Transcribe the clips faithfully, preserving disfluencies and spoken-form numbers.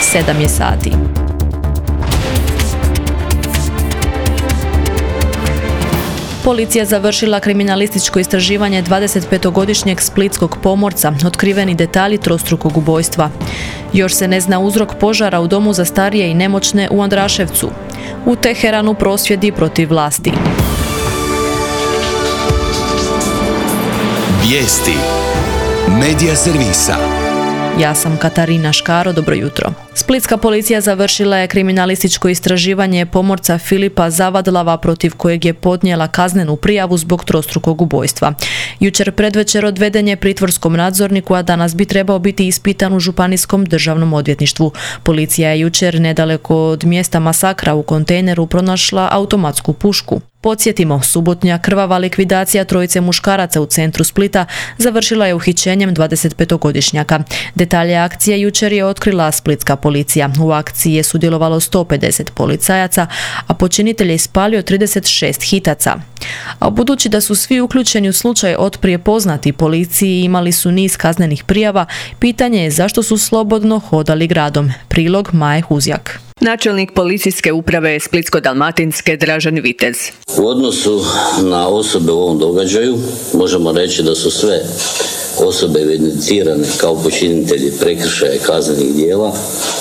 sedam je sati. Policija završila kriminalističko istraživanje dvadesetpetogodišnjeg splitskog pomorca, otkriveni detalji trostrukog ubojstva. Još se ne zna uzrok požara u domu za starije i nemoćne u Andraševcu. U Teheranu prosvjedi protiv vlasti. Vijesti Medija servisa. Ja sam Katarina Škaro, dobro jutro. Splitska policija završila je kriminalističko istraživanje pomorca Filipa Zavadlava protiv kojeg je podnijela kaznenu prijavu zbog trostrukog ubojstva. Jučer predvečer odveden je pritvorskom nadzorniku, a danas bi trebao biti ispitan u Županijskom državnom odvjetništvu. Policija je jučer nedaleko od mjesta masakra u kontejneru pronašla automatsku pušku. Podsjetimo, subotnja krvava likvidacija trojice muškaraca u centru Splita završila je uhićenjem dvadesetpetogodišnjaka. Detalje akcije jučer je otkrila splitska policija. U akciji je sudjelovalo sto pedeset policajaca, a počinitelj je ispalio trideset šest hitaca. A budući da su svi uključeni u slučaj otprije poznati policiji i imali su niz kaznenih prijava, pitanje je zašto su slobodno hodali gradom. Prilog Maje Huzjak. Načelnik policijske uprave Splitsko-dalmatinske Dražen Vitez. U odnosu na osobe u ovom događaju možemo reći da su sve osobe evidentirane kao počinitelji prekršaja i kaznenih djela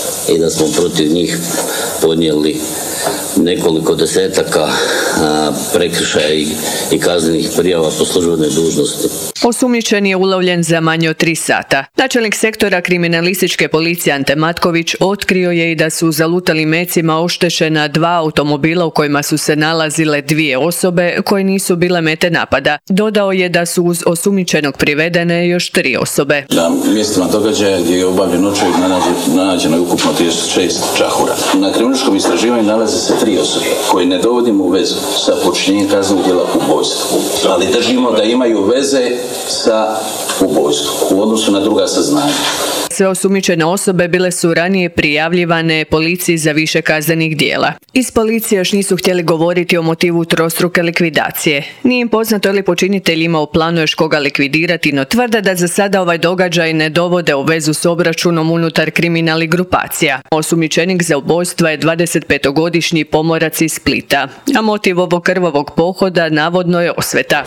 i da smo protiv njih podnijeli nekoliko desetaka a, prekršaja i, i kaznenih prijava po službenoj dužnosti. Osumnjičen je ulovljen za manje od tri sata. Načelnik sektora kriminalističke policije Ante Matković otkrio je i da su zalutalim mecima oštećena dva automobila u kojima su se nalazile dvije osobe koje nisu bile mete napada. Dodao je da su uz osumnjičenog privedene još tri osobe. Na mjestima događaja gdje je obavljen očevid nađeno je ukupno trideset šest čahura. Na kriminalističkom istraživanju nalaze se tri osobe koje ne dovodimo u vezu sa počinjenjem kaznenog djela ubojstva, ali držimo da imaju veze sa ubojstvom u odnosu na druga saznanja. Sve osumnjičene osobe bile su ranije prijavljivane policiji za više kaznenih djela. Iz policije još nisu htjeli govoriti o motivu trostruke likvidacije. Nije im poznato je li počinitelj ima u planu još koga likvidirati, no tvrde da za sada ovaj događaj ne dovode u vezu s obračunom unutar kriminalnih grupacija. Osumnjičenik za ubojstva je dvadesetpetogodišnji pomorac iz Splita, a motiv ovog krvavog pohoda navodno je osveta.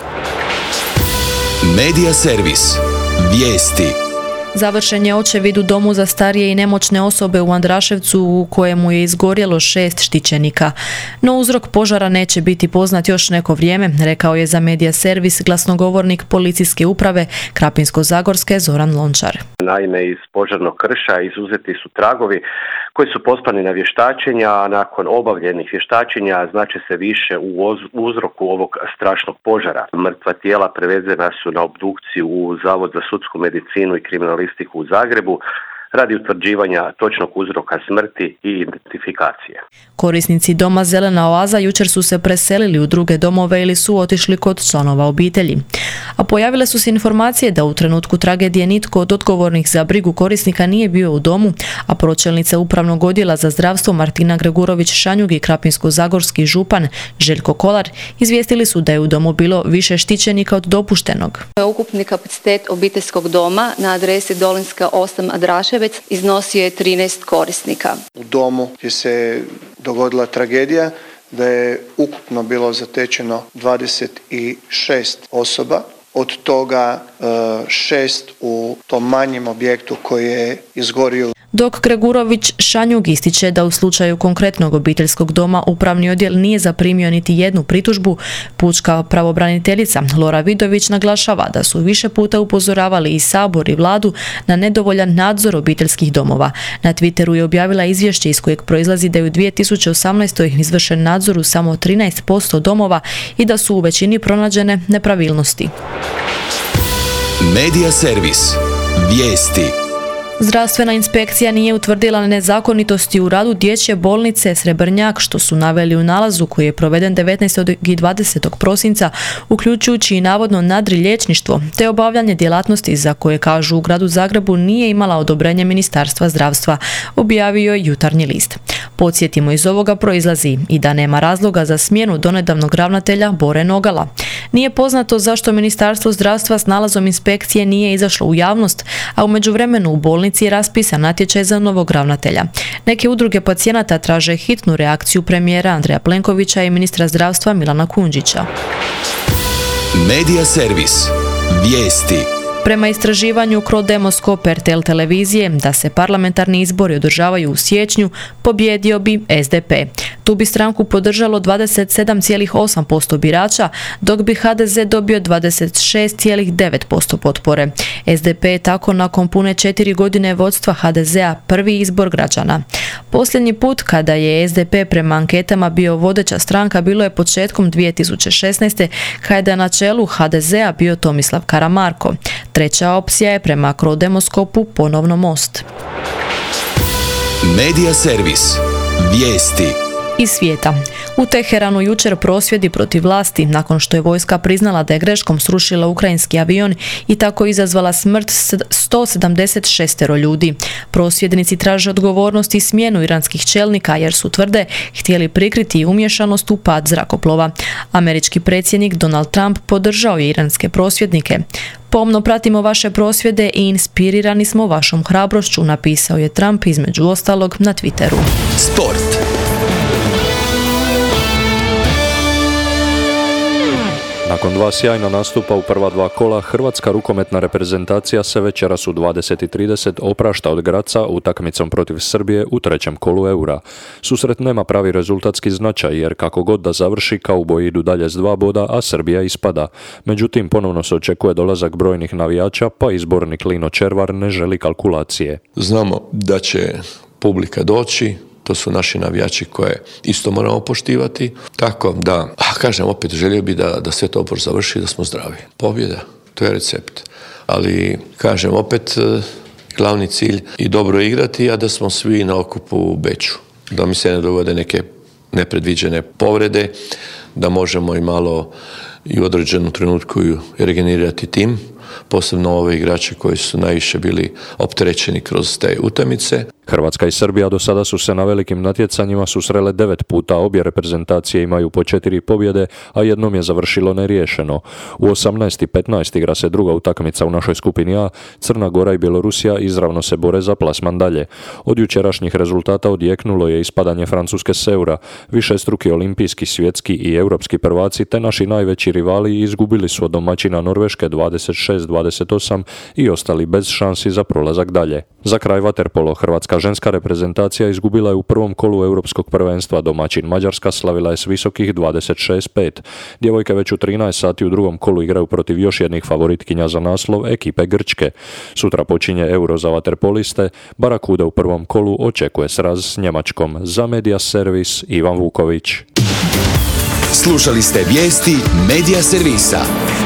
Medija servis. Vijesti. Završen je očevid u domu za starije i nemoćne osobe u Andraševcu u kojemu je izgorjelo šest štićenika. No uzrok požara neće biti poznat još neko vrijeme, rekao je za Medija servis glasnogovornik policijske uprave Krapinsko-zagorske Zoran Lončar. Naime, iz požarnog krša izuzeti su tragovi koji su poslani na vještačenja, a nakon obavljenih vještačenja znače se više u uzroku ovog strašnog požara. Mrtva tijela prevezena su na obdukciju u Zavod za sudsku medicinu i kriminalistiku u Zagrebu radi utvrđivanja točnog uzroka smrti i identifikacije. Korisnici doma Zelena oaza jučer su se preselili u druge domove ili su otišli kod članova obitelji. A pojavile su se informacije da u trenutku tragedije nitko od odgovornih za brigu korisnika nije bio u domu, a pročelnica Upravnog odjela za zdravstvo Martina Gregurović-Šanjug i krapinsko-zagorski župan Željko Kolar izvijestili su da je u domu bilo više štićenika od dopuštenog. Ukupni kapacitet obiteljskog doma na adresi Dolinska osam Andraševac iznosio je trinaest korisnika. U domu gdje se dogodila tragedija da je ukupno bilo zatečeno dvadeset šest osoba, od toga šest u tom manjem objektu koji je izgorio. Dok Gregurović Šanjug ističe da u slučaju konkretnog obiteljskog doma upravni odjel nije zaprimio niti jednu pritužbu, pučka pravobraniteljica Lora Vidović naglašava da su više puta upozoravali i Sabor i Vladu na nedovoljan nadzor obiteljskih domova. Na Twitteru je objavila izvješće iz kojeg proizlazi da je u dvije tisuće osamnaestoj. izvršen nadzor u samo trinaest posto domova i da su u većini pronađene nepravilnosti. Medija servis. Vijesti. Zdravstvena inspekcija nije utvrdila nezakonitosti u radu dječje bolnice Srebrnjak, što su naveli u nalazu koji je proveden devetnaestog i dvadesetog prosinca, uključujući i navodno nadriliječništvo, te obavljanje djelatnosti za koje, kažu, u gradu Zagrebu nije imala odobrenje Ministarstva zdravstva, objavio je Jutarnji list. Podsjetimo, iz ovoga proizlazi i da nema razloga za smjenu donedavnog ravnatelja Bore Nogala. Nije poznato zašto Ministarstvo zdravstva s nalazom inspekcije nije izašlo u javnost, a u međuvremenu u bolnici bolnici je raspisan natječaj za novog ravnatelja. Neke udruge pacijenata traže hitnu reakciju premijera Andreja Plenkovića i ministra zdravstva Milana Kujundžića. Medija servis. Vijesti. Prema istraživanju Crodemoskop R T L televizije da se parlamentarni izbori održavaju u siječnju, pobjedio bi S D P. Tu bi stranku podržalo dvadeset sedam zarez osam posto birača, dok bi H D Z dobio dvadeset šest zarez devet posto potpore. S D P je tako nakon pune četiri godine vodstva H D Z-a prvi izbor građana. Posljednji put kada je S D P prema anketama bio vodeća stranka bilo je početkom dvije tisuće šesnaeste. kada je na čelu H D Z-a bio Tomislav Karamarko. Treća opcija je prema Crodemoskopu ponovno Most. Medija servis. Vijesti. Iz svijeta. U Teheranu jučer prosvjedi protiv vlasti nakon što je vojska priznala da je greškom srušila ukrajinski avion i tako izazvala smrt sto sedamdeset šest ljudi. Prosvjednici traže odgovornost i smjenu iranskih čelnika jer su, tvrde, htjeli prikriti umješanost u pad zrakoplova. Američki predsjednik Donald Trump podržao je iranske prosvjednike. Pomno pratimo vaše prosvjede i inspirirani smo vašom hrabrošću, napisao je Trump između ostalog na Twitteru. Sport. Nakon dva sjajna nastupa u prva dva kola, hrvatska rukometna reprezentacija se večeras u dvadeset i trideset oprašta od Graca utakmicom protiv Srbije u trećem kolu Eura. Susret nema pravi rezultatski značaj jer kako god da završi, kauboji idu dalje s dva boda, a Srbija ispada. Međutim, ponovno se očekuje dolazak brojnih navijača, pa izbornik Lino Červar ne želi kalkulacije. Znamo da će publika doći, to su naši navijači koje isto moramo poštivati. Tako da, a kažem opet, želio bi da, da sve to opor završi, da smo zdravi. Pobjeda, to je recept. Ali, kažem opet, glavni cilj i dobro igrati, a da smo svi na okupu u Beču. Da mi se ne dogode neke nepredviđene povrede, da možemo i malo i u određenom trenutku regenerirati tim, posebno ove igrače koji su najviše bili opterećeni kroz te utakmice. Hrvatska i Srbija do sada su se na velikim natjecanjima susrele devet puta, obje reprezentacije imaju po četiri pobjede, a jednom je završilo neriješeno. U osamnaest i petnaest igra se druga utakmica u našoj skupini A, Crna Gora i Bjelorusija izravno se bore za plasman dalje. Od jučerašnjih rezultata odjeknulo je ispadanje Francuske s Eura, višestruki olimpijski, svjetski i europski prvaci te naši najveći rivali izgubili su od domaćina Norveške dvadeset šest dvadeset osam i ostali bez šansi za prolazak dalje. Za kraj vaterpolo, hrvatska ženska reprezentacija izgubila je u prvom kolu europskog prvenstva, domaćin Mađarska slavila je s visokih dvadeset šest pet. Djevojke već u trinaest sati u drugom kolu igraju protiv još jednih favoritkinja za naslov, ekipe Grčke. Sutra počinje Euro za vaterpoliste, Barakuda u prvom kolu očekuje sraz s Njemačkom. Za Medija servis Ivan Vuković. Slušali ste vijesti Medija servisa.